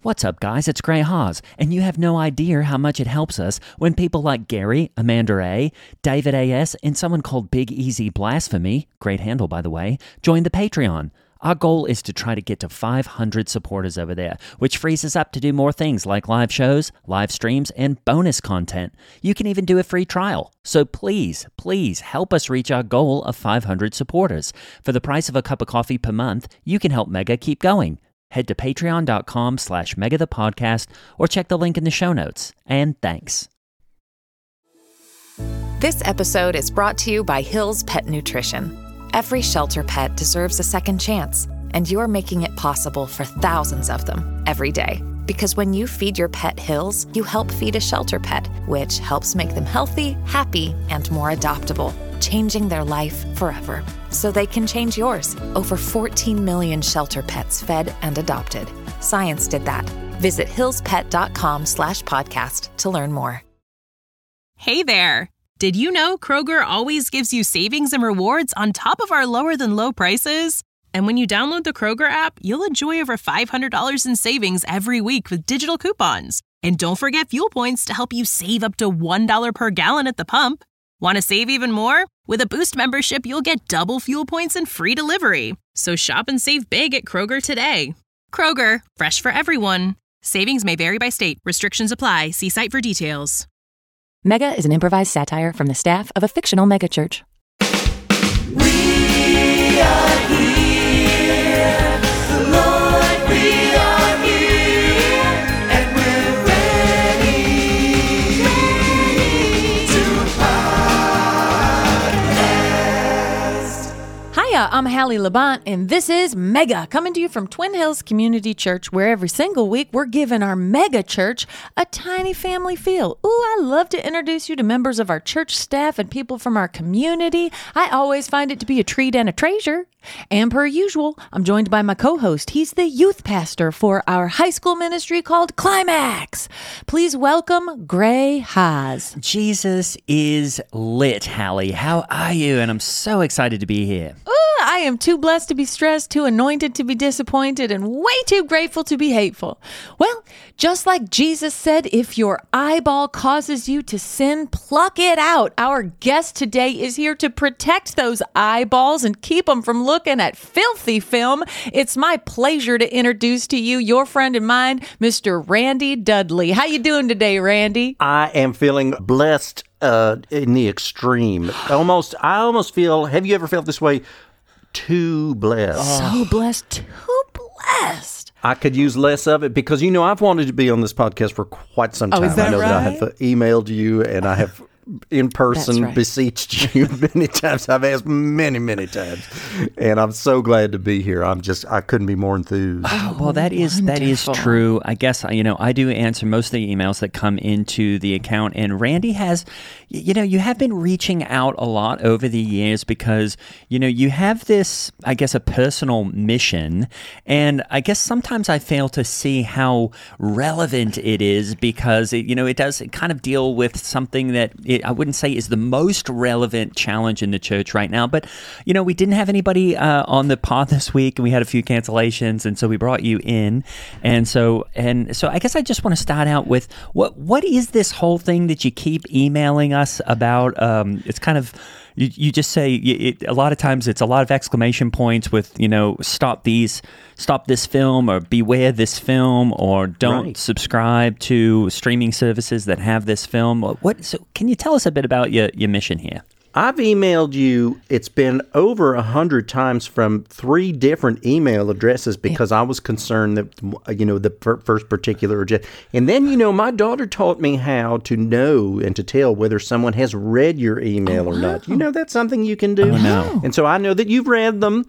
What's up, guys? It's Gray Haas, and you have no idea how much it helps us when people like Gary, Amanda A., David A.S., and someone called Big Easy Blasphemy, great handle by the way, join the Patreon. Our goal is to try to get to 500 supporters over there, which frees us up to do more things like live shows, live streams, and bonus content. You can even do a free trial. So please, please help us reach our goal of 500 supporters. For the price of a cup of coffee per month, you can help Mega keep going. Head to patreon.com/megathepodcast or check the link in the show notes. And thanks. This episode is brought to you by Hill's Pet Nutrition. Every shelter pet deserves a second chance, and you're making it possible for thousands of them every day. Because when you feed your pet Hill's, you help feed a shelter pet, which helps make them healthy, happy, and more adoptable, changing their life forever. So they can change yours. Over 14 million shelter pets fed and adopted. Science did that. Visit hillspet.com/podcast to learn more. Hey there. Did you know Kroger always gives you savings and rewards on top of our lower than low prices? And when you download the Kroger app, you'll enjoy over $500 in savings every week with digital coupons. And don't forget fuel points to help you save up to $1 per gallon at the pump. Want to save even more? With a Boost membership, you'll get double fuel points and free delivery. So shop and save big at Kroger today. Kroger, fresh for everyone. Savings may vary by state. Restrictions apply. See site for details. Mega is an improvised satire from the staff of a fictional megachurch. We are here, Lord, we are here, and we're ready to podcast. Hiya, I'm Hallie Labont, and this is Mega, coming to you from Twin Hills Community Church, where every single week we're giving our mega church a tiny family feel. Ooh, I love to introduce you to members of our church staff and people from our community. I always find it to be a treat and a treasure. And per usual, I'm joined by my co-host. He's the youth pastor for our high school ministry called Climax. Please welcome Gray Haas. Jesus is lit, Hallie. How are you? And I'm so excited to be here. I am too blessed to be stressed, too anointed to be disappointed, and way too grateful to be hateful. Well, just like Jesus said, if your eyeball causes you to sin, pluck it out. Our guest today is here to protect those eyeballs and keep them from looking at filthy film. It's my pleasure to introduce to you your friend and mine, Mr. Randy Dudley. How you doing today, Randy? I am feeling blessed in the extreme. I almost feel, have you ever felt this way? Too blessed. So blessed, too blessed. I could use less of it because, I've wanted to be on this podcast for quite some time. Is that I know right? that I have emailed you and I have in person beseeched you many times. I've asked many times, and I'm so glad to be here. I couldn't be more enthused. Well, that is true. I guess, I do answer most of the emails that come into the account, and Randy has, you have been reaching out a lot over the years because, you have this, I guess, a personal mission, and I guess sometimes I fail to see how relevant it is because, it does kind of deal with something that I wouldn't say is the most relevant challenge in the church right now, but we didn't have anybody on the pod this week, and we had a few cancellations, and so we brought you in, and so I guess I just want to start out with what is this whole thing that you keep emailing us about? It's kind of you just say a lot of times it's a lot of exclamation points with stop this film, or beware this film, or don't subscribe to streaming services that have this film. So can you tell us a bit about your mission here? I've emailed you, it's been over 100 times from 3 different email addresses because I was concerned that, the first particular, and then, my daughter taught me how to know and to tell whether someone has read your email or not. That's something you can do. Oh, no. And so I know that you've read them.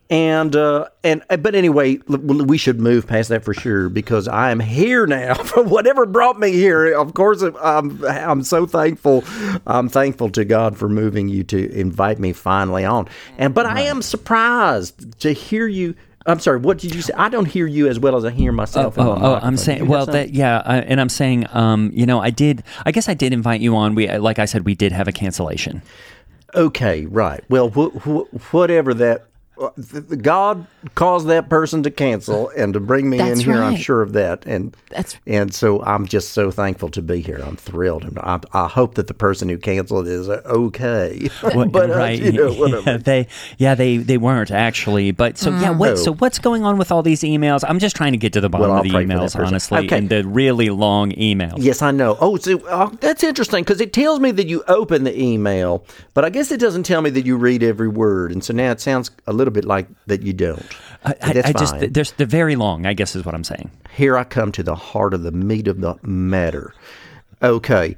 But anyway, we should move past that for sure because I am here now for whatever brought me here. Of course, I'm so thankful. I'm thankful to God for moving you to invite me finally on. But I am surprised to hear you. I'm sorry, what did you say? I don't hear you as well as I hear myself. I'm saying, and I'm saying, I guess I did invite you on. Like I said, we did have a cancellation. Okay, right. Well, whatever that God caused that person to cancel and to bring me in That's here. I'm right. sure of that. That's And so I'm just so thankful to be here. I'm thrilled. And I hope that the person who canceled is okay. Well, but right. whatever. They weren't actually. But so No. so what's going on with all these emails? I'm just trying to get to the bottom Well, of the I'll pray for that emails, person. honestly, Okay. and the really long emails. Yes, I know. Oh, so that's interesting because it tells me that you open the email, but I guess it doesn't tell me that you read every word. And so now it sounds a little bit like that you don't. That's I just fine. they're very long, I guess is what I'm saying. Here I come to the heart of the meat of the matter. Okay,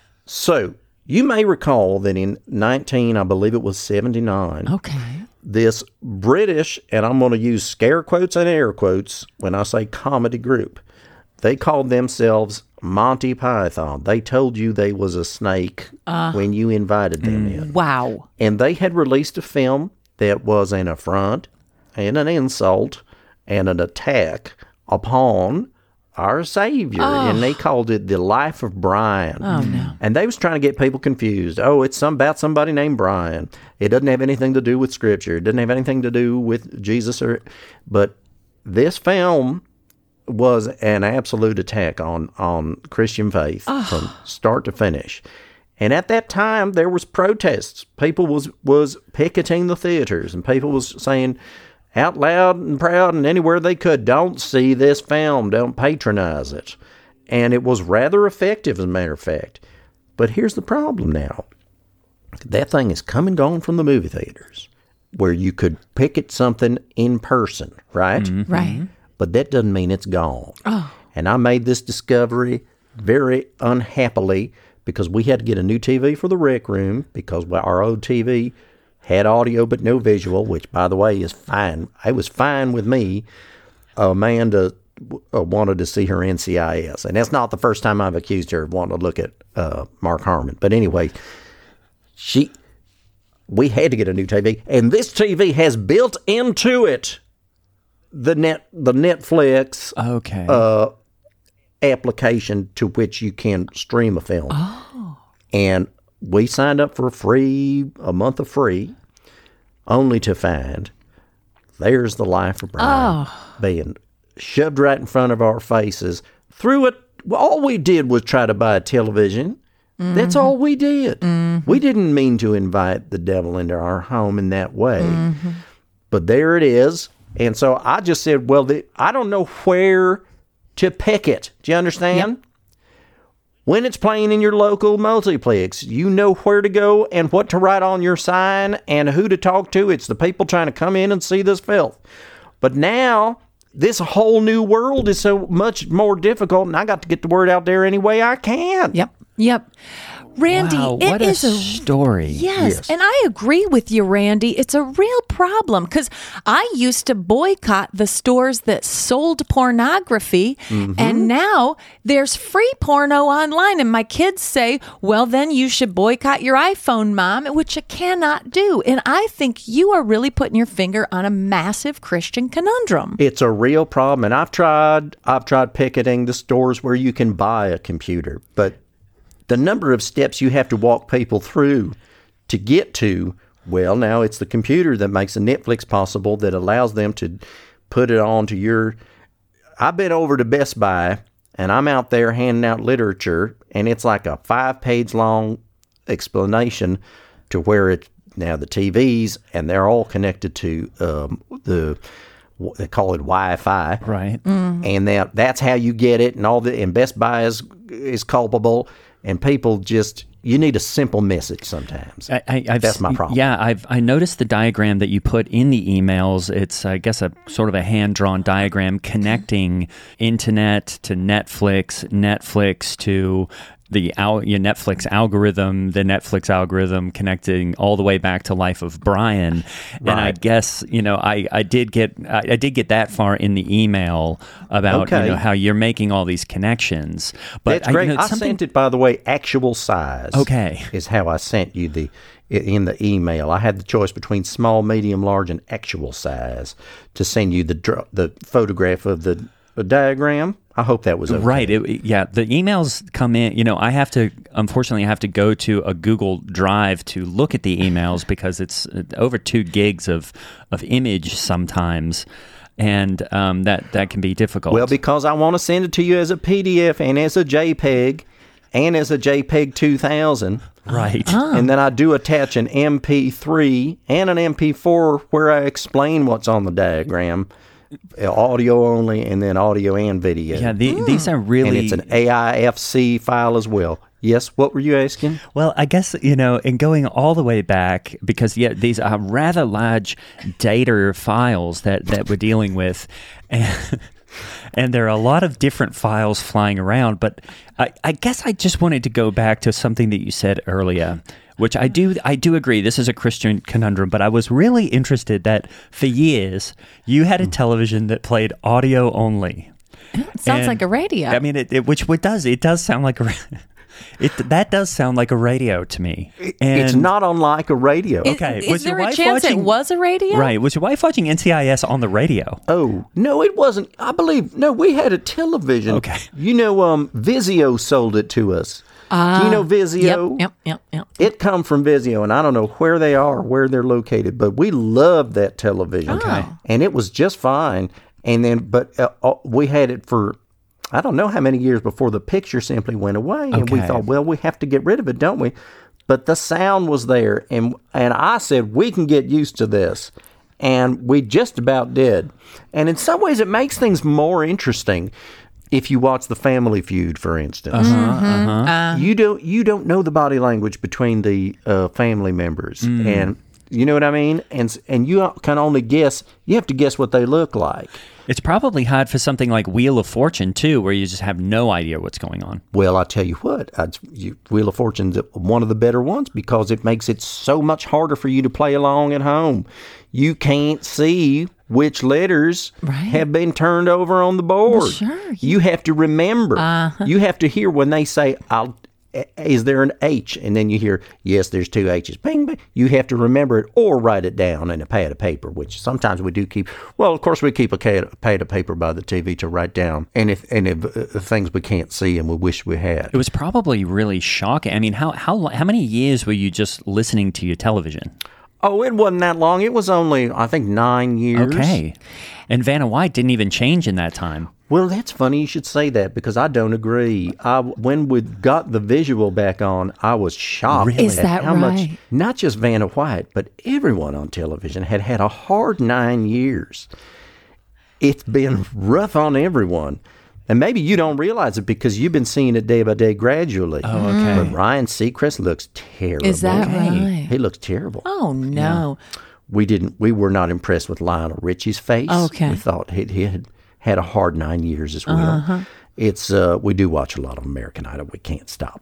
so you may recall that in I believe it was 79, okay. this British, and I'm going to use scare quotes and air quotes when I say comedy group, they called themselves Monty Python. They told you they was a snake when you invited them in. Wow. And they had released a film that was an affront and an insult and an attack upon our Savior. And they called it The Life of Brian. Oh, no. And they was trying to get people confused. Oh, it's about somebody named Brian. It doesn't have anything to do with Scripture. It doesn't have anything to do with Jesus. But this film was an absolute attack on Christian faith from start to finish. And at that time, there was protests. People was picketing the theaters, and people was saying out loud and proud and anywhere they could, don't see this film, don't patronize it. And it was rather effective, as a matter of fact. But here's the problem now. That thing is come and gone from the movie theaters, where you could picket something in person, right? Right. But that doesn't mean it's gone. And I made this discovery very unhappily because we had to get a new TV for the rec room because our old TV had audio but no visual, which, by the way, is fine. It was fine with me. Amanda wanted to see her NCIS, and that's not the first time I've accused her of wanting to look at Mark Harmon. But anyway, we had to get a new TV, and this TV has built into it the Netflix Okay. application to which you can stream a film. And we signed up for a month of free, only to find there's The Life of Brian being shoved right in front of our faces. Through it, all we did was try to buy a television. That's all we did. We didn't mean to invite the devil into our home in that way. But there it is. And so I just said, well, I don't know where to pick it. Do you understand? When it's playing in your local multiplex, you know where to go and what to write on your sign and who to talk to. It's the people trying to come in and see this filth. But now, this whole new world is so much more difficult, and I got to get the word out there any way I can. Yep. Randy, Wow, it what is a story. Yes, and I agree with you, Randy. It's a real problem because I used to boycott the stores that sold pornography, and now there's free porno online. And my kids say, well, then you should boycott your iPhone, Mom, which you cannot do. And I think you are really putting your finger on a massive Christian conundrum. It's a real problem, and I've tried picketing the stores where you can buy a computer, but the number of steps you have to walk people through to get to, well, now it's the computer that makes the Netflix possible that allows them to put it onto your... I've been over to Best Buy, and I'm out there handing out literature, and it's like a 5-page long explanation to where it's now the TVs, and they're all connected to they call it Wi-Fi. Right. And that's how you get it, and Best Buy is culpable. And people you need a simple message sometimes. That's my problem. Yeah, I noticed the diagram that you put in the emails. It's, I guess, a sort of a hand-drawn diagram connecting internet to Netflix to the Netflix algorithm connecting all the way back to Life of Brian. And I guess, I did get that far in the email about how you're making all these connections. But that's great. I sent it, by the way, actual size. Okay. Is how I sent you in the email. I had the choice between small, medium, large, and actual size to send you the photograph of the diagram I hope that was okay. Right. Yeah. The emails come in. Unfortunately, I have to go to a Google Drive to look at the emails because it's over 2 gigs of image sometimes. And that can be difficult. Well, because I want to send it to you as a PDF and as a JPEG and as a JPEG 2000. Right. And then I do attach an MP3 and an MP4 where I explain what's on the diagram. Audio only, and then audio and video. Yeah, these are really... And it's an AIFC file as well. Yes, what were you asking? Well, I guess, in going all the way back, because, these are rather large data files that we're dealing with, and there are a lot of different files flying around, but I guess I just wanted to go back to something that you said earlier, which I do agree, this is a Christian conundrum, but I was really interested that for years, you had a television that played audio only. It sounds like a radio. I mean, it does sound like a... that does sound like a radio to me. It's not unlike a radio. Okay. Is there a chance it was a radio? Right. Was your wife watching NCIS on the radio? Oh, no, it wasn't. I believe, no, we had a television. Okay. Vizio sold it to us. Do you know Vizio? Yep. It come from Vizio, and I don't know where they are, where they're located, but we loved that television. Okay. And it was just fine. And then, we had it for... I don't know how many years before the picture simply went away. And we thought, well, we have to get rid of it, don't we? But the sound was there. And I said, we can get used to this. And we just about did. And in some ways, it makes things more interesting if you watch The Family Feud, for instance. You don't know the body language between the family members. And you know what I mean? And you can only guess. You have to guess what they look like. It's probably hard for something like Wheel of Fortune, too, where you just have no idea what's going on. Well, I tell you what, Wheel of Fortune's one of the better ones because it makes it so much harder for you to play along at home. You can't see which letters have been turned over on the board. Well, sure. You have to remember. You have to hear when they say, is there an H? And then you hear, yes, there's 2 H's. Bing, bing. You have to remember it or write it down in a pad of paper, which sometimes we do keep. Well, of course, we keep a pad of paper by the TV to write down. And if things we can't see and we wish we had. It was probably really shocking. I mean, how many years were you just listening to your television? Oh, it wasn't that long. It was only, I think, 9 years. Okay. And Vanna White didn't even change in that time. Well, that's funny you should say that because I don't agree. When we got the visual back on, I was shocked. Really? Is that how right? much, not just Vanna White, but everyone on television had a hard 9 years. It's been rough on everyone. And maybe you don't realize it because you've been seeing it day by day gradually. Oh, okay. But Ryan Seacrest looks terrible. Is that right? He looks terrible. Oh, no. We were not impressed with Lionel Richie's face. Okay. We thought he had a hard 9 years as well. It's we do watch a lot of American Idol. We can't stop.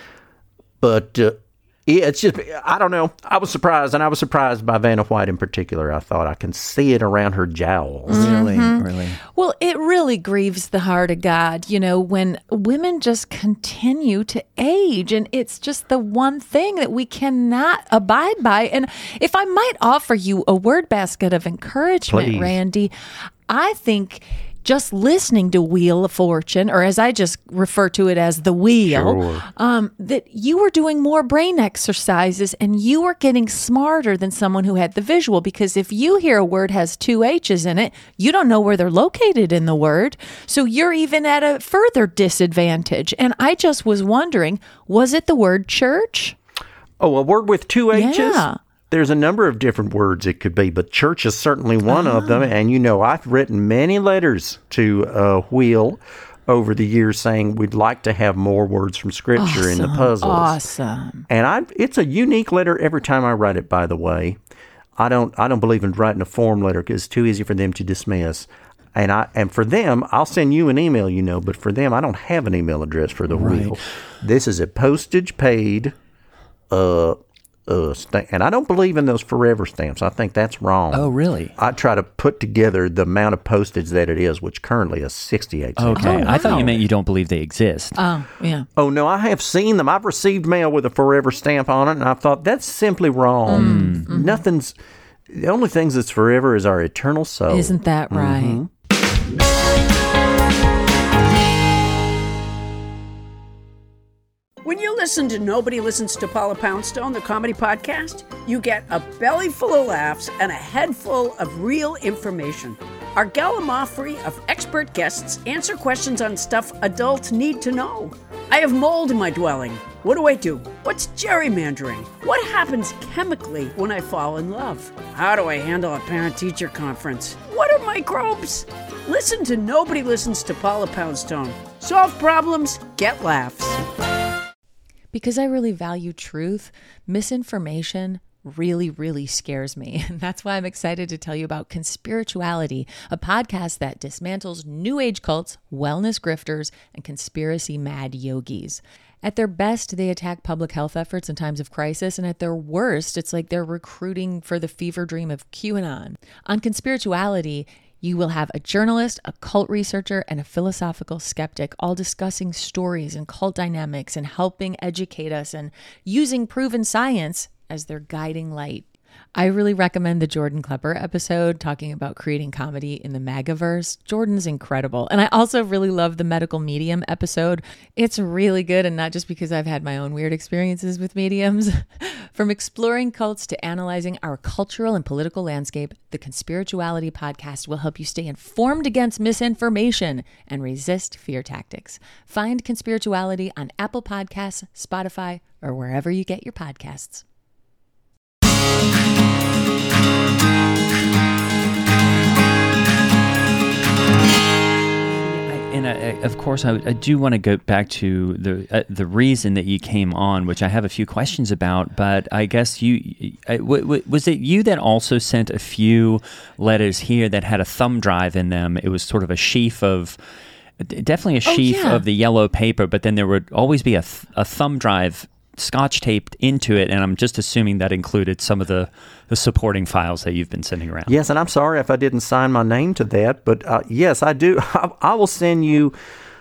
But it's just, I don't know. I was surprised, and I was surprised by Vanna White in particular. I thought I can see it around her jowls. Really? Well, it really grieves the heart of God, when women just continue to age. And it's just the one thing that we cannot abide by. And if I might offer you a word basket of encouragement, Please. Randy, I think just listening to Wheel of Fortune, or as I just refer to it as the wheel, that you were doing more brain exercises and you were getting smarter than someone who had the visual. Because if you hear a word has 2 H's in it, you don't know where they're located in the word. So you're even at a further disadvantage. And I just was wondering, was it the word church? Oh, a word with 2 H's? Yeah. There's a number of different words it could be, but church is certainly one of them. And, I've written many letters to Wheel over the years saying we'd like to have more words from Scripture in the puzzles. Awesome. And it's a unique letter every time I write it, by the way. I don't believe in writing a form letter because it's too easy for them to dismiss. And for them, I'll send you an email, but for them, I don't have an email address for the Wheel. This is a postage paid and I don't believe in those forever stamps. I think that's wrong. Oh, really? I try to put together the amount of postage that it is, which currently is 68 cents. Okay. I thought you meant you don't believe they exist. Oh, yeah. Oh, no, I have seen them. I've received mail with a forever stamp on it, and I thought that's simply wrong. The only things that's forever is our eternal soul. Isn't that right? listen to Nobody Listens to Paula Poundstone, the comedy podcast, you get a belly full of laughs and a head full of real information. Our gallimaufry of expert guests answer questions on stuff adults need to know. I have mold in my dwelling. What do I do? What's gerrymandering? What happens chemically when I fall in love? How do I handle a parent-teacher conference? What are microbes? Listen to Nobody Listens to Paula Poundstone. Solve problems, get laughs. Because I really value truth, misinformation really scares me. And that's why I'm excited to tell you about Conspirituality, a podcast that dismantles new age cults, wellness grifters, and conspiracy mad yogis. At their best, they attack public health efforts in times of crisis, and at their worst, it's like they're recruiting for the fever dream of QAnon. On Conspirituality, you will have a journalist, a cult researcher, and a philosophical skeptic all discussing stories and cult dynamics and helping educate us and using proven science as their guiding light. I really recommend the Jordan Klepper episode talking about creating comedy in the MAGAverse. Jordan's incredible. And I also really love the medical medium episode. It's really good, and not just because I've had my own weird experiences with mediums. From exploring cults to analyzing our cultural and political landscape, the Conspirituality podcast will help you stay informed against misinformation and resist fear tactics. Find Conspirituality on Apple Podcasts, Spotify, or wherever you get your podcasts. Of course, I do want to go back to the reason that you came on, which I have a few questions about. But I guess was it you that also sent a few letters here that had a thumb drive in them? It was sort of a sheaf of, definitely a sheaf of the yellow paper, but then there would always be a thumb drive Scotch taped into it, and I'm just assuming that included some of the supporting files that you've been sending around. Yes, and I'm sorry if I didn't sign my name to that, but yes, I do. I will send you,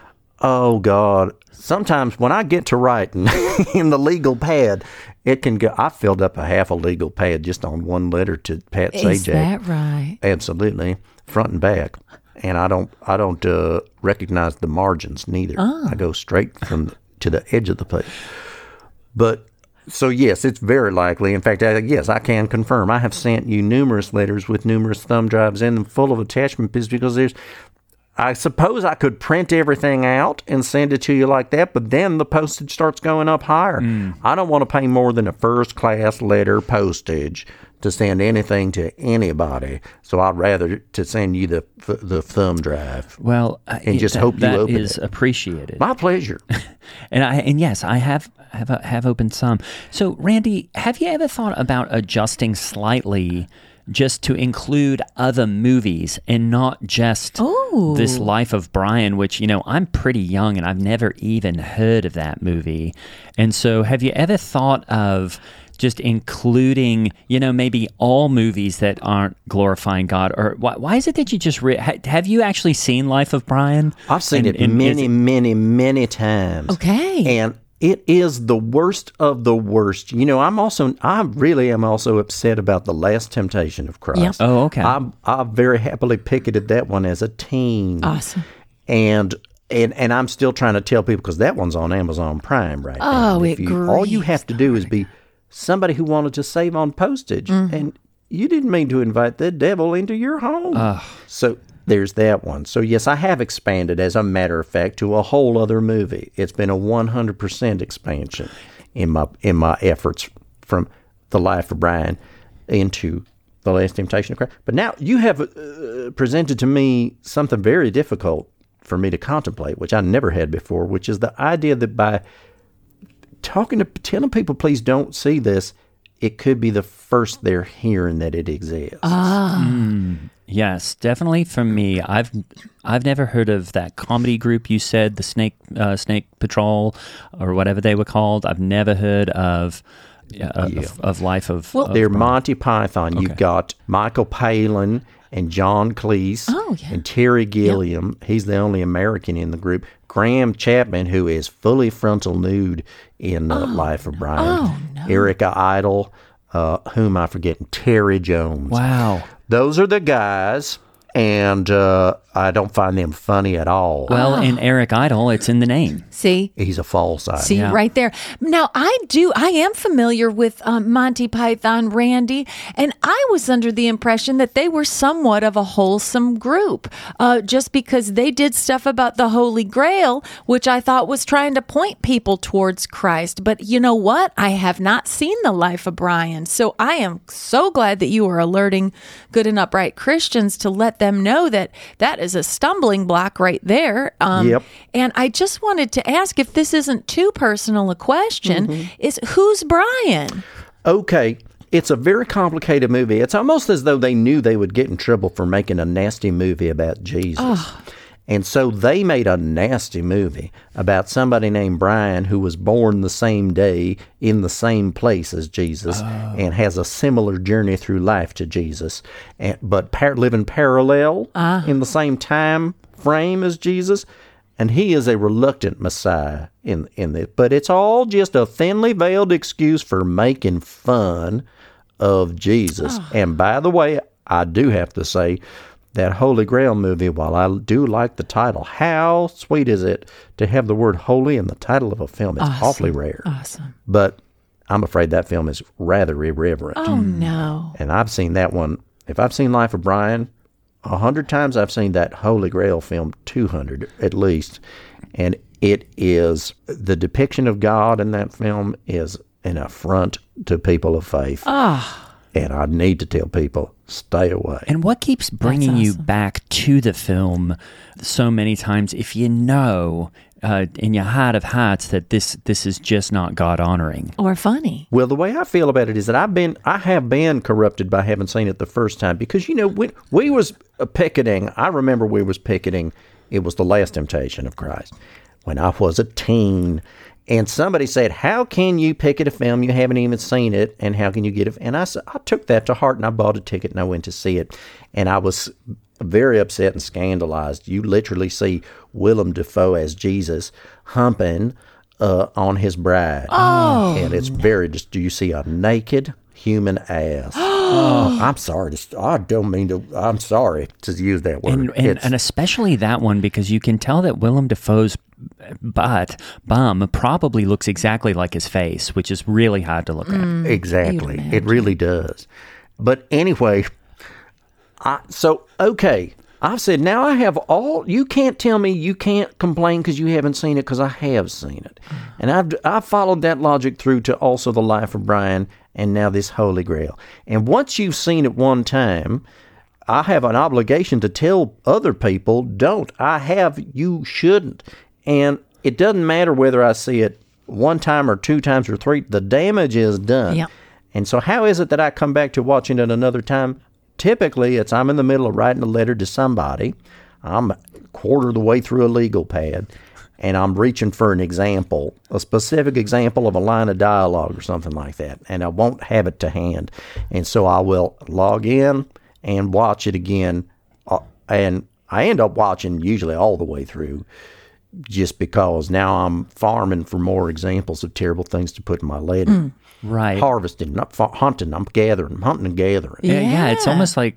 oh God, sometimes when I get to writing in the legal pad, it can go, I filled up a half a legal pad just on one letter to Pat Sajak. Is that right? Absolutely, front and back. And I don't recognize the margins neither. I go straight to the edge of the page. But, so yes, it's very likely. In fact, yes, I can confirm. I have sent you numerous letters with numerous thumb drives in them full of attachments because I suppose I could print everything out and send it to you like that, but then the postage starts going up higher. I don't want to pay more than a first-class letter postage to send anything to anybody, so I'd rather to send you the thumb drive. Well, and just hope you open it. That is appreciated. My pleasure. and yes, I have opened some. So, Randy, have you ever thought about adjusting slightly just to include other movies and not just this Life of Brian, which, I'm pretty young and I've never even heard of that movie. And so have you ever thought of just including, maybe all movies that aren't glorifying God? Or why is it that you just have you actually seen Life of Brian? I've seen it many times. Okay. And it is the worst of the worst. I really am also upset about The Last Temptation of Christ. Yep. Oh, okay. I very happily picketed that one as a teen. Awesome. And I'm still trying to tell people, because that one's on Amazon Prime right now. Oh, all you have to do is be somebody who wanted to save on postage, and you didn't mean to invite the devil into your home. So there's that one. So yes, I have expanded, as a matter of fact, to a whole other movie. It's been a 100% expansion in my efforts from The Life of Brian into The Last Temptation of Christ. But now you have presented to me something very difficult for me to contemplate, which I never had before, which is the idea that by telling people, please don't see this, it could be the first they're hearing that it exists. Yes, definitely for me. I've never heard of that comedy group you said, the Snake Patrol or whatever they were called. I've never heard of Life of. Well, they're Brian. Monty Python. Okay. You've got Michael Palin and John Cleese and Terry Gilliam. Yep. He's the only American in the group. Graham Chapman, who is fully frontal nude in Life of Brian. Oh, no. Erica Idle, whom I forget, and Terry Jones. Wow. Those are the guys, and I don't find them funny at all. Well, in Eric Idle, it's in the name. See? He's a false idol. See, right there. Now, I am familiar with Monty Python, Randy, and I was under the impression that they were somewhat of a wholesome group, just because they did stuff about the Holy Grail, which I thought was trying to point people towards Christ. But you know what? I have not seen The Life of Brian, so I am so glad that you are alerting good and upright Christians to let them know that that is a stumbling block right there. Yep. And I just wanted to ask, if this isn't too personal a question, is who's Brian? Okay. It's a very complicated movie. It's almost as though they knew they would get in trouble for making a nasty movie about Jesus. And so they made a nasty movie about somebody named Brian who was born the same day in the same place as Jesus and has a similar journey through life to Jesus, but living parallel in the same time frame as Jesus. And he is a reluctant Messiah in this. But it's all just a thinly veiled excuse for making fun of Jesus. And by the way, I do have to say, that Holy Grail movie, while I do like the title, how sweet is it to have the word holy in the title of a film? It's awfully rare. Awesome. But I'm afraid that film is rather irreverent. Oh, no. And I've seen that one. If I've seen Life of Brian 100 times, I've seen that Holy Grail film 200 at least. And it is, the depiction of God in that film is an affront to people of faith. And I need to tell people, stay away. And what keeps bringing you back to the film so many times if you know in your heart of hearts that this is just not God-honoring? Or funny. Well, the way I feel about it is that I have been corrupted by having seen it the first time. Because, you know, when we was picketing, I remember we was picketing, it was The Last Temptation of Christ, when I was a teen. And somebody said, how can you picket a film? You haven't even seen it. And how can you get it? And I took that to heart, and I bought a ticket, and I went to see it. And I was very upset and scandalized. You literally see Willem Dafoe as Jesus humping on his bride. And it's very, do you see a naked human ass? I'm sorry. I don't mean to. I'm sorry to use that word. And especially that one, because you can tell that Willem Dafoe's bum probably looks exactly like his face, which is really hard to look at. Exactly. It really does. But anyway, okay. I've said, now I have you can't tell me you can't complain because you haven't seen it, because I have seen it. And I've followed that logic through to also The Life of Brian and now this Holy Grail. And once you've seen it one time, I have an obligation to tell other people, don't. You shouldn't. And it doesn't matter whether I see it one time or two times or three. The damage is done. Yep. And so how is it that I come back to watching it another time? Typically, I'm in the middle of writing a letter to somebody. I'm a quarter of the way through a legal pad, and I'm reaching for an example, a specific example of a line of dialogue or something like that, and I won't have it to hand. And so I will log in and watch it again, and I end up watching usually all the way through, just because now I'm farming for more examples of terrible things to put in my letter. Right. Harvesting, not hunting. I'm gathering, hunting and gathering. Yeah, it's almost like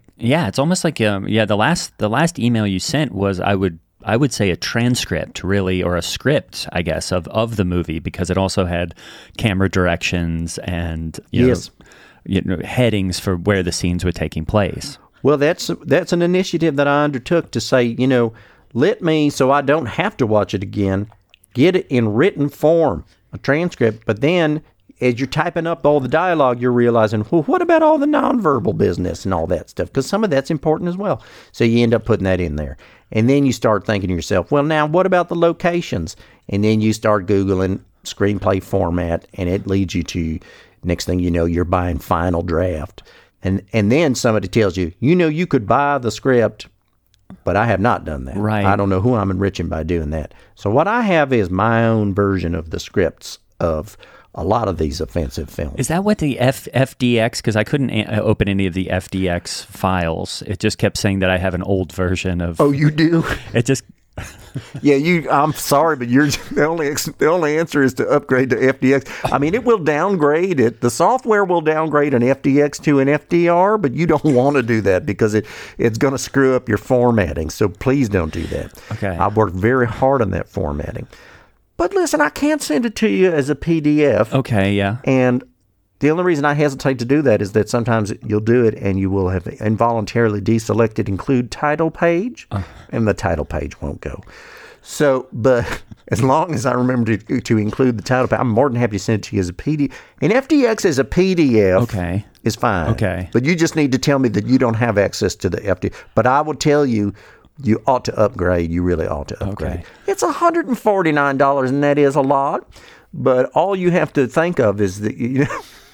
the last email you sent was, I would say, a transcript, really, or a script, I guess, of the movie, because it also had camera directions and you know, headings for where the scenes were taking place. Well, that's an initiative that I undertook to say, you know, let me, so I don't have to watch it again, get it in written form, a transcript, but then as you're typing up all the dialogue, you're realizing, well, what about all the nonverbal business and all that stuff? Because some of that's important as well. So you end up putting that in there. And then you start thinking to yourself, well, now what about the locations? And then you start Googling screenplay format, and it leads you to, next thing you know, you're buying Final Draft. And then somebody tells you, you know, you could buy the script, but I have not done that. Right. I don't know who I'm enriching by doing that. So what I have is my own version of the scripts of a lot of these offensive films. Is that what the FDX, because I couldn't open any of the FDX files. It just kept saying that I have an old version of... Oh, you do? It just Yeah, I'm sorry, but the only answer is to upgrade to FDX. I mean, it will downgrade it. The software will downgrade an FDX to an FDR, but you don't want to do that because it's going to screw up your formatting. So please don't do that. Okay. I worked very hard on that formatting. But listen, I can't send it to you as a PDF. Okay, yeah. And the only reason I hesitate to do that is that sometimes you'll do it and you will have involuntarily deselected include title page, and the title page won't go. So, but as long as I remember to include the title page, I'm more than happy to send it to you as a PDF. And FDX as a PDF is fine. Okay. But you just need to tell me that you don't have access to the FDX. But I will tell you, you ought to upgrade. You really ought to upgrade. Okay. It's $149, and that is a lot. But all you have to think of is that,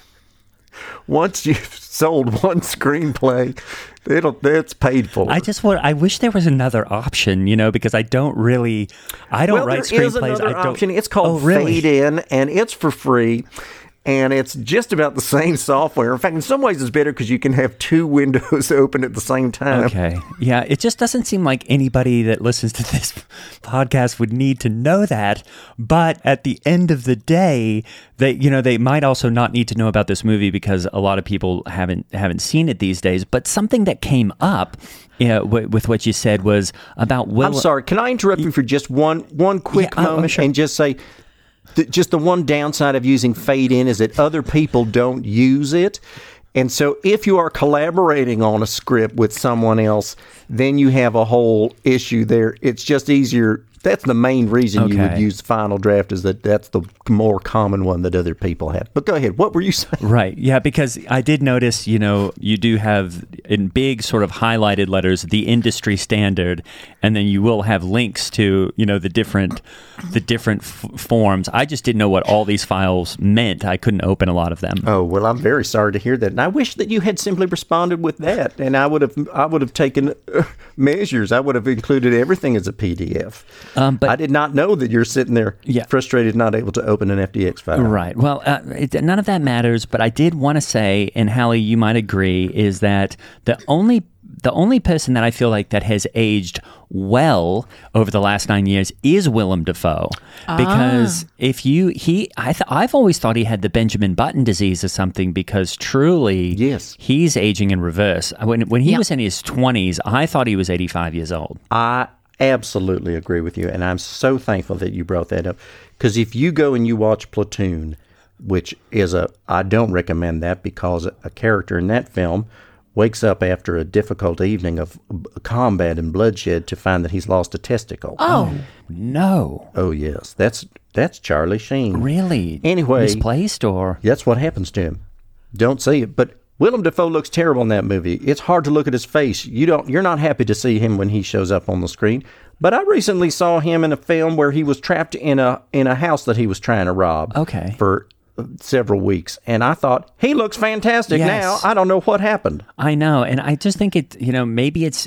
once you've sold one screenplay, that's paid for. I wish there was another option, because I don't write screenplays. There is another option. It's called Fade In, and it's for free. And it's just about the same software. In fact, in some ways it's better because you can have two windows open at the same time. Okay. Yeah, it just doesn't seem like anybody that listens to this podcast would need to know that. But at the end of the day, they might also not need to know about this movie because a lot of people haven't seen it these days. But something that came up with what you said was about I'm sorry. Can I interrupt you for just one quick moment and just say, just the one downside of using Fade In is that other people don't use it. And so if you are collaborating on a script with someone else, then you have a whole issue there. It's just easier. That's the main reason you would use Final Draft, is that's the more common one that other people have. But go ahead. What were you saying? Right. Yeah, because I did notice, you do have in big sort of highlighted letters, the industry standard, and then you will have links to, the different forms. I just didn't know what all these files meant. I couldn't open a lot of them. Oh, well, I'm very sorry to hear that. And I wish that you had simply responded with that, and I would have taken measures. I would have included everything as a PDF. But I did not know that you're sitting there frustrated, not able to open an FDX file. Right. Well, none of that matters, but I did want to say, and Hallie, you might agree, is that the only person that I feel like that has aged well over the last 9 years is Willem Dafoe, because I've always thought he had the Benjamin Button disease or something, because truly, he's aging in reverse. When he was in his 20s, I thought he was 85 years old. I absolutely agree with you, and I'm so thankful that you brought that up, because if you go and you watch Platoon, which is I don't recommend that, because a character in that film wakes up after a difficult evening of combat and bloodshed to find that he's lost a testicle. Oh, no. Oh, yes. That's Charlie Sheen. Really? Anyway. Misplaced, or? That's what happens to him. Don't see it. But Willem Dafoe looks terrible in that movie. It's hard to look at his face. You're not happy to see him when he shows up on the screen. But I recently saw him in a film where he was trapped in a house that he was trying to rob. Okay. For several weeks, and I thought, he looks fantastic now. I don't know what happened. I know, and I just think maybe it's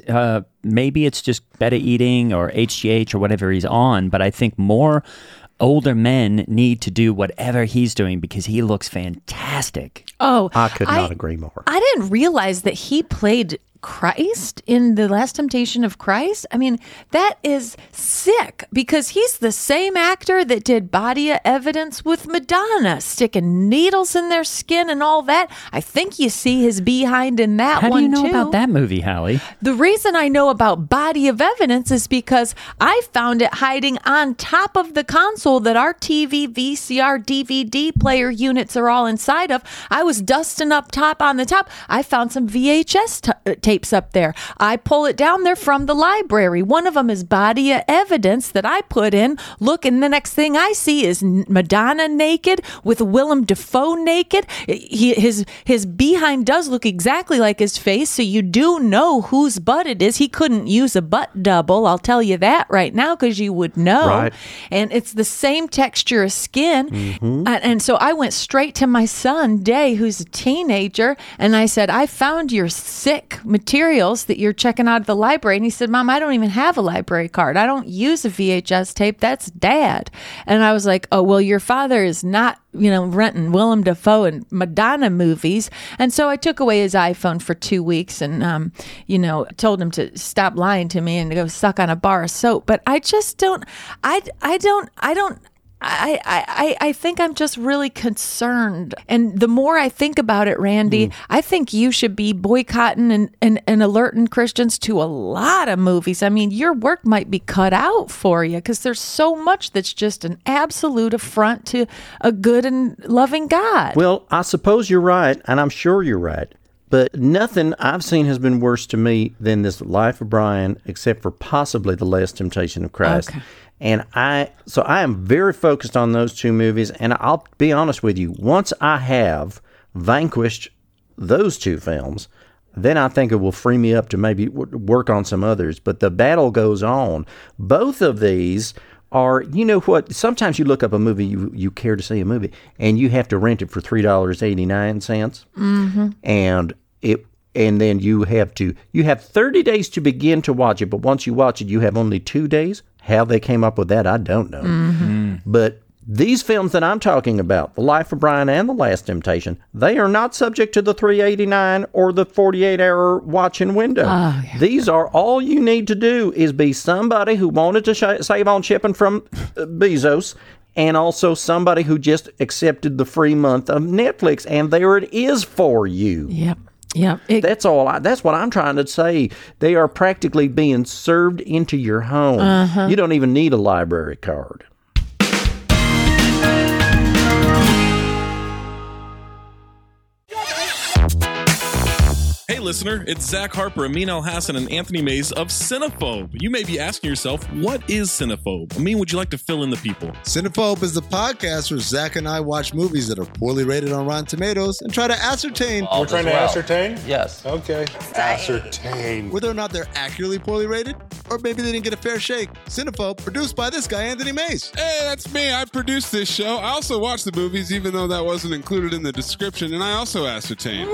just beta eating or HGH or whatever he's on, but I think more older men need to do whatever he's doing because he looks fantastic. Oh, I could not agree more. I didn't realize that he played Christ in The Last Temptation of Christ. I mean, that is sick, because he's the same actor that did Body of Evidence with Madonna, sticking needles in their skin and all that. I think you see his behind in that one, too. How do you know about that movie, Hallie? The reason I know about Body of Evidence is because I found it hiding on top of the console that our TV, VCR, DVD player units are all inside of. I was dusting up top on the top. I found some VHS tapes up there. I pull it down. They're from the library. One of them is Body of Evidence that I put in. Look, and the next thing I see is Madonna naked with Willem Dafoe naked. His behind does look exactly like his face, so you do know whose butt it is. He couldn't use a butt double. I'll tell you that right now, because you would know. Right. And it's the same texture of skin. Mm-hmm. And so I went straight to my son, Day, who's a teenager, and I said, I found your sick materials that you're checking out of the library. And he said, Mom, I don't even have a library card. I don't use a VHS tape. That's Dad. And I was like, oh, well, your father is not renting Willem Dafoe and Madonna movies. And so I took away his iPhone for 2 weeks and, told him to stop lying to me and to go suck on a bar of soap. But I just don't, I think I'm just really concerned. And the more I think about it, Randy, I think you should be boycotting and alerting Christians to a lot of movies. I mean, your work might be cut out for you because there's so much that's just an absolute affront to a good and loving God. Well, I suppose you're right, and I'm sure you're right. But nothing I've seen has been worse to me than this Life of Brian, except for possibly The Last Temptation of Christ. Okay. And I am very focused on those two movies. And I'll be honest with you, once I have vanquished those two films, then I think it will free me up to maybe work on some others. But the battle goes on. Both of these are, you know what, sometimes you look up a movie, you care to see a movie, and you have to rent it for $3.89. Mm-hmm. And then you have 30 days to begin to watch it, but once you watch it, you have only 2 days. How they came up with that, I don't know. Mm-hmm. But these films that I'm talking about, The Life of Brian and The Last Temptation, they are not subject to the $3.89 or the 48-hour watching window. Oh, yeah. These are all you need to do is be somebody who wanted to save on shipping from Bezos, and also somebody who just accepted the free month of Netflix, and there it is for you. Yep. Yeah, that's all. That's what I'm trying to say. They are practically being served into your home. Uh-huh. You don't even need a library card. Hey listener, it's Zach Harper, Amin Al-Hassan, and Anthony Mays of Cinephobe. You may be asking yourself, what is Cinephobe? Amin, would you like to fill in the people? Cinephobe is the podcast where Zach and I watch movies that are poorly rated on Rotten Tomatoes and try to ascertain... We're trying to ascertain? Yes. Okay. Ascertain. Whether or not they're accurately poorly rated, or maybe they didn't get a fair shake. Cinephobe, produced by this guy, Anthony Mays. Hey, that's me. I produced this show. I also watch the movies, even though that wasn't included in the description, and I also ascertain.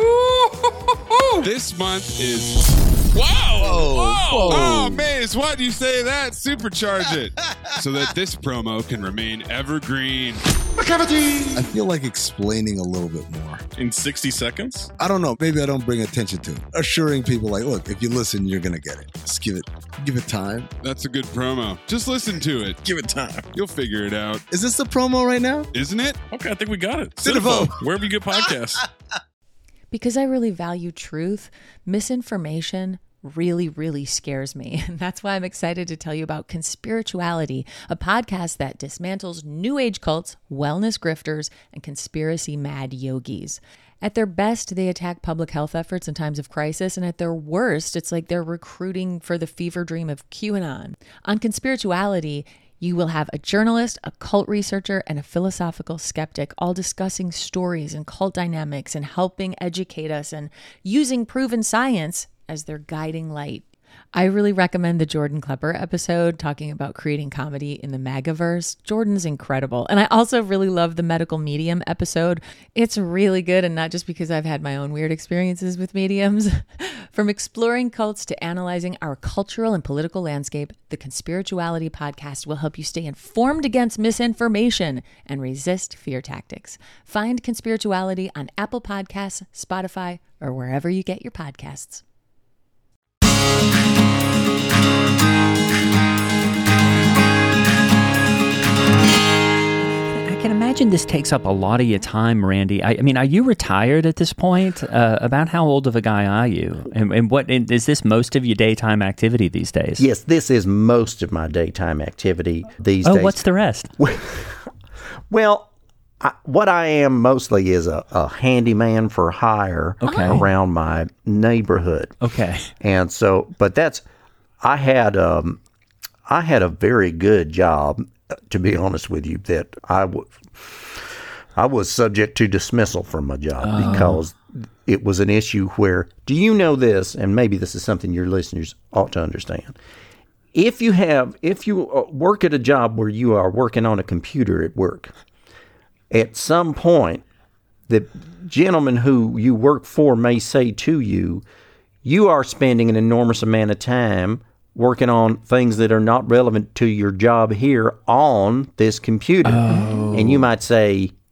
This month is... Wow! Whoa. Oh, Maze, why do you say that? Supercharge it so that this promo can remain evergreen. I feel like explaining a little bit more. In 60 seconds? I don't know. Maybe I don't bring attention to it. Assuring people like, look, if you listen, you're going to get it. Just give it time. That's a good promo. Just listen to it. Give it time. You'll figure it out. Is this the promo right now? Isn't it? Okay, I think we got it. Cinephobe. Wherever you get podcasts. Because I really value truth, misinformation really, really scares me. And that's why I'm excited to tell you about Conspirituality, a podcast that dismantles New Age cults, wellness grifters, and conspiracy mad yogis. At their best, they attack public health efforts in times of crisis, and at their worst, it's like they're recruiting for the fever dream of QAnon. On Conspirituality, you will have a journalist, a cult researcher, and a philosophical skeptic all discussing stories and cult dynamics and helping educate us and using proven science as their guiding light. I really recommend the Jordan Klepper episode talking about creating comedy in the MAGAverse. Jordan's incredible. And I also really love the medical medium episode. It's really good, and not just because I've had my own weird experiences with mediums. From exploring cults to analyzing our cultural and political landscape, the Conspirituality podcast will help you stay informed against misinformation and resist fear tactics. Find Conspirituality on Apple Podcasts, Spotify, or wherever you get your podcasts. I can imagine this takes up a lot of your time, Randy. I mean, are you retired at this point? About how old of a guy are you? And what is this most of your daytime activity these days? Yes, this is most of my daytime activity these days. Oh, what's the rest? Well, what I am mostly is a handyman for hire around my neighborhood. Okay. And so, but I had a very good job, to be honest with you, that I was subject to dismissal from my job because it was an issue where, do you know this, and maybe this is something your listeners ought to understand. If you work at a job where you are working on a computer at work, at some point, the gentleman who you work for may say to you, you are spending an enormous amount of time working on things that are not relevant to your job here on this computer. Oh. And you might say,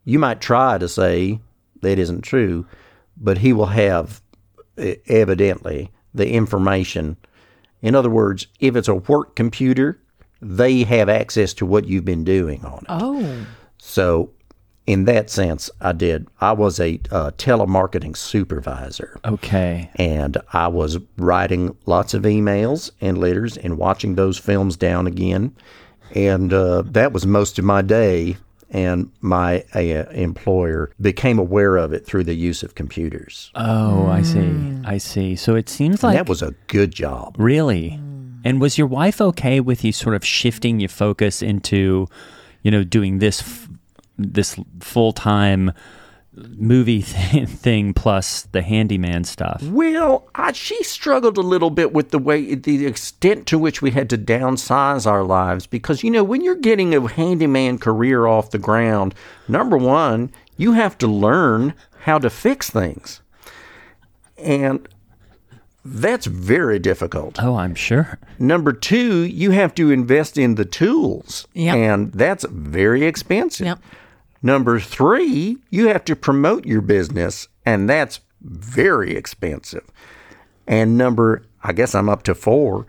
you might try to say that isn't true, but he will have evidently the information. In other words, if it's a work computer, they have access to what you've been doing on it. Oh. So in that sense, I was a telemarketing supervisor. Okay. And I was writing lots of emails and letters and watching those films down again. And that was most of my day. And my employer became aware of it through the use of computers. Oh, I see. So it seems like... And that was a good job. Really? And was your wife okay with you sort of shifting your focus into, doing this full-time movie thing plus the handyman stuff? Well, she struggled a little bit with the extent to which we had to downsize our lives because, when you're getting a handyman career off the ground, number one, you have to learn how to fix things. And that's very difficult. Oh, I'm sure. Number two, you have to invest in the tools. Yep. And that's very expensive. Yep. Number three, you have to promote your business, and that's very expensive. And I guess I'm up to four.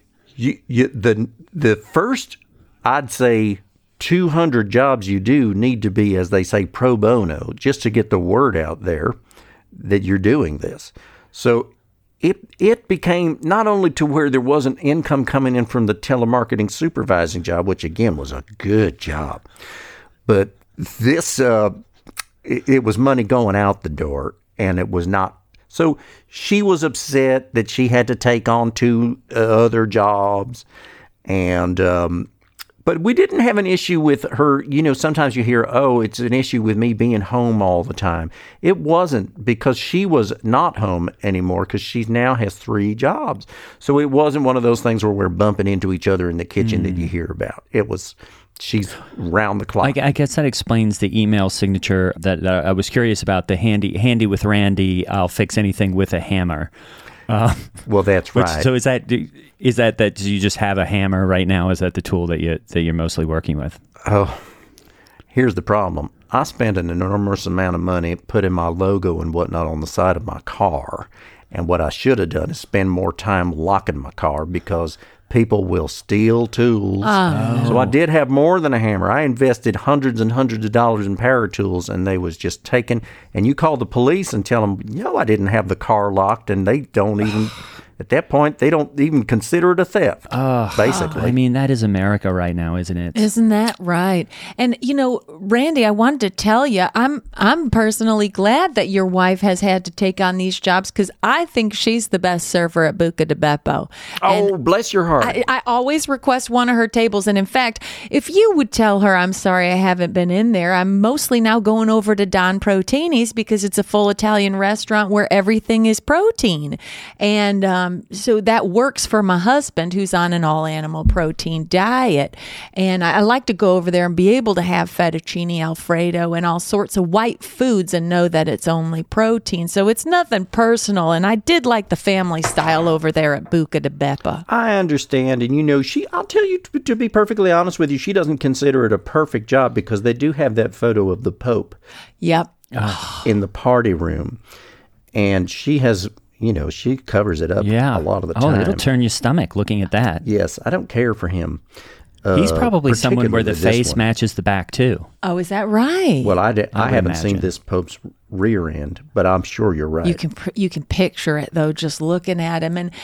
The first, I'd say, 200 jobs you do need to be, as they say, pro bono, just to get the word out there that you're doing this. So it became not only to where there wasn't income coming in from the telemarketing supervising job, which again was a good job, but this, it was money going out the door, and it was not. So she was upset that she had to take on 2 other jobs, and but we didn't have an issue with her. Sometimes you hear, it's an issue with me being home all the time. It wasn't, because she was not home anymore because she now has 3 jobs. So it wasn't one of those things where we're bumping into each other in the kitchen that you hear about. It was... She's round the clock. I guess that explains the email signature that I was curious about, the handy with Randy, I'll fix anything with a hammer. Well, that's right. So is that you just have a hammer right now? Is that the tool that you're mostly working with? Oh, here's the problem. I spent an enormous amount of money putting my logo and whatnot on the side of my car. And what I should have done is spend more time locking my car because people will steal tools. So I did have more than a hammer. I invested hundreds and hundreds of dollars in power tools, and they was just taken. And you call the police and tell them, I didn't have the car locked, and they don't even... At that point, they don't even consider it a theft, basically. I mean, that is America right now, isn't it? Isn't that right? And, Randy, I wanted to tell you, I'm personally glad that your wife has had to take on these jobs because I think she's the best server at Buca de Beppo. Oh, bless your heart. I always request one of her tables. And in fact, if you would tell her, I'm sorry I haven't been in there, I'm mostly now going over to Don Protini's because it's a full Italian restaurant where everything is protein. And so that works for my husband, who's on an all-animal protein diet. And I like to go over there and be able to have fettuccine Alfredo and all sorts of white foods and know that it's only protein. So it's nothing personal. And I did like the family style over there at Buca de Beppo. I understand. And, I'll tell you, to be perfectly honest with you, she doesn't consider it a perfect job because they do have that photo of the Pope. Yep. In the party room. And she has... she covers it up a lot of the time. Oh, it'll turn your stomach looking at that. Yes, I don't care for him. He's probably someone where the face matches the back, too. Oh, is that right? Well, I haven't seen this Pope's rear end, but I'm sure you're right. You can picture it, though, just looking at him. And,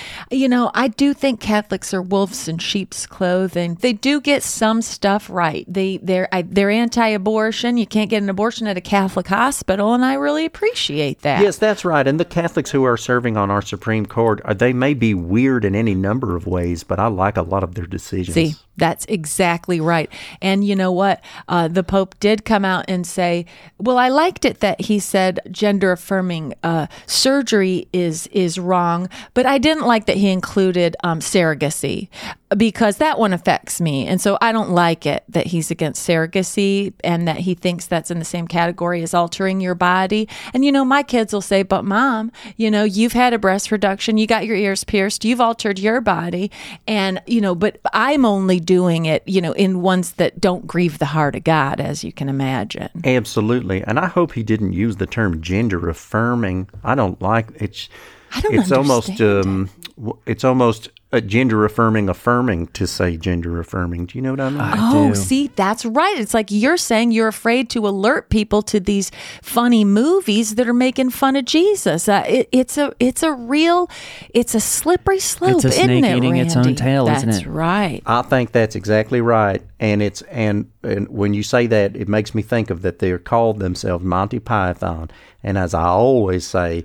I do think Catholics are wolves in sheep's clothing. They do get some stuff right. They're anti-abortion. You can't get an abortion at a Catholic hospital, and I really appreciate that. Yes, that's right. And the Catholics who are serving on our Supreme Court, they may be weird in any number of ways, but I like a lot of their decisions. See, that's exactly right. And you know what? The Pope did come out and say, well, I liked it that he said said gender affirming surgery is wrong, but I didn't like that he included surrogacy, because that one affects me. And so I don't like it that he's against surrogacy and that he thinks that's in the same category as altering your body. And, my kids will say, but Mom, you've had a breast reduction, you got your ears pierced, you've altered your body. And, but I'm only doing it, in ones that don't grieve the heart of God, as you can imagine. Absolutely. And I hope he didn't use the term gender affirming. I don't like it. It's almost gender affirming to say gender affirming. Do you know what I mean? I do. See, that's right. It's like you're saying you're afraid to alert people to these funny movies that are making fun of Jesus. It's a slippery slope. It's a snake eating its own tail, isn't it? That's right. I think that's exactly right. And when you say that, it makes me think of that they're called themselves Monty Python. And as I always say,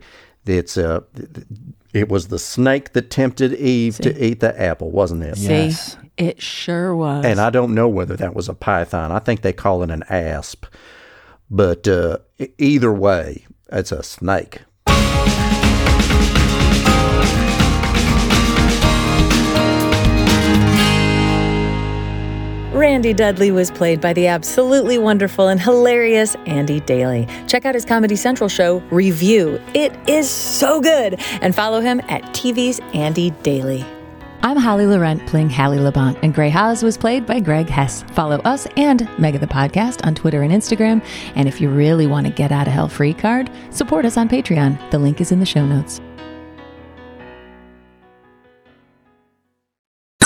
it was the snake that tempted Eve to eat the apple, wasn't it? Yes. See, it sure was. And I don't know whether that was a python. I think they call it an asp. But either way, it's a snake. Randy Dudley was played by the absolutely wonderful and hilarious Andy Daly. Check out his Comedy Central show, Review. It is so good. And follow him at TV's Andy Daly. I'm Holly Laurent playing Hallie Labont, and Gray Haas was played by Greg Hess. Follow us and Mega the Podcast on Twitter and Instagram. And if you really want to get out of hell free card, support us on Patreon. The link is in the show notes.